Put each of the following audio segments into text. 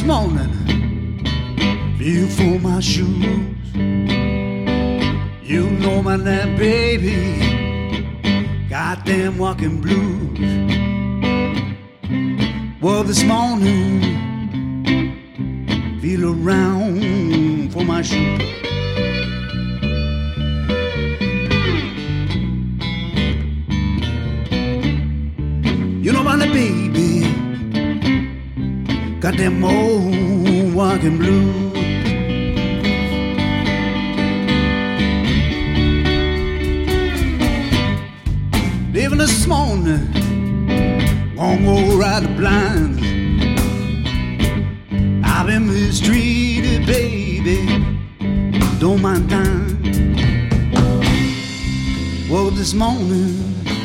this morning, feel for my shoes. You know my name, baby. Goddamn walking blues. Well, this morning, feel around for my shoes. You know my name, baby. Got them old walking blues. Living this morning, won't go ride the blinds. I've been mistreated, baby, don't mind time. Well, this morning,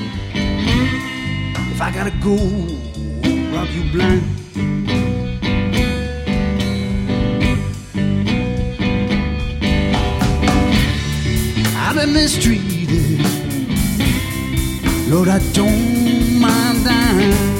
if I gotta go, rock you blind. I've been mistreated, Lord, I don't mind dying.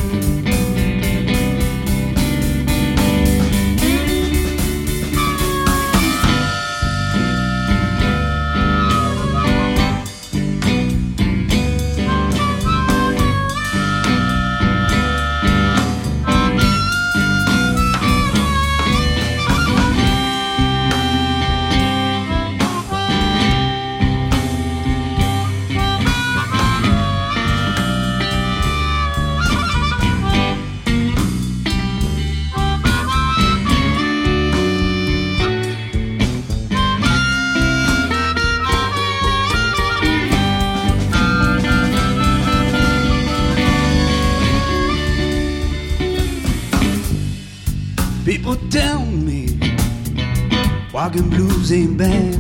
People tell me walking blues ain't bad.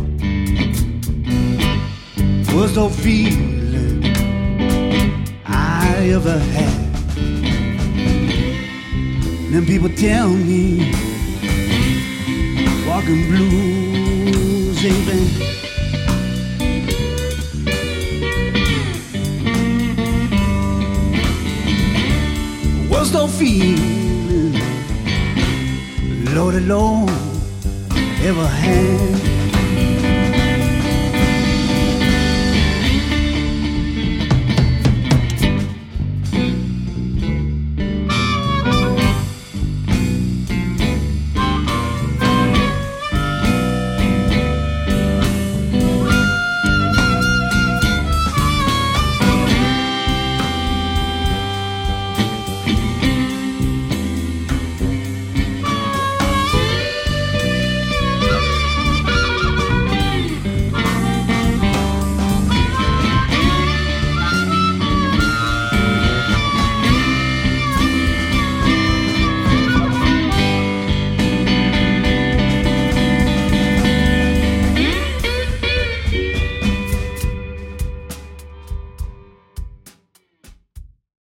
Was no feeling I ever had. Then people tell me walking blues ain't bad. Was no feeling Lord alone ever had.